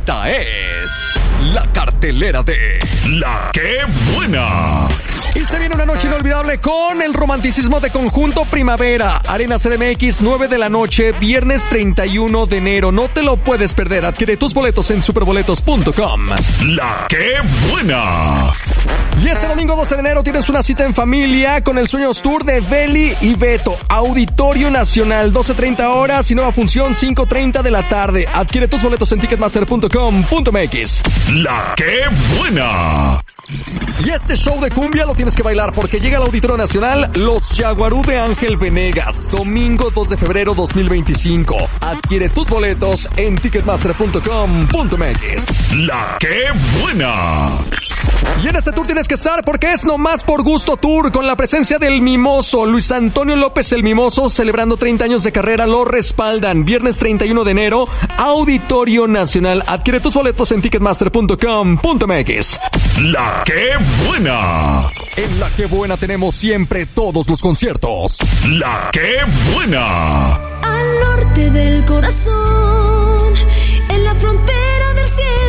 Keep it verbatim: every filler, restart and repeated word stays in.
Esta es la cartelera de La Qué Buena. Y se viene una noche inolvidable con el romanticismo de Conjunto Primavera. Arena C D M X, nueve de la noche, viernes treinta y uno de enero. No te lo puedes perder. Adquiere tus boletos en superboletos punto com. La Qué Buena. Y este domingo doce de enero tienes una cita en familia con el Sueños Tour de Beli y Beto. Auditorio Nacional, doce treinta horas y nueva función cinco treinta de la tarde. Adquiere tus boletos en ticketmaster punto com punto m x. La Qué Buena. Y este show de cumbia lo tienes que bailar porque llega al Auditorio Nacional Los Yaguarú de Ángel Venegas, domingo dos de febrero dos mil veinticinco. Adquiere tus boletos en ticketmaster punto com punto m x. La Qué Buena. Y en este tour tienes que estar porque es Nomás por Gusto Tour con la presencia del Mimoso. Luis Antonio López el Mimoso, celebrando treinta años de carrera, lo respaldan. Viernes treinta y uno de enero, Auditorio Nacional. Adquiere tus boletos en ticketmaster punto com punto m x. La Qué Buena. En La Qué Buena tenemos siempre todos los conciertos. La Qué Buena. Al norte del corazón, en la frontera del cielo.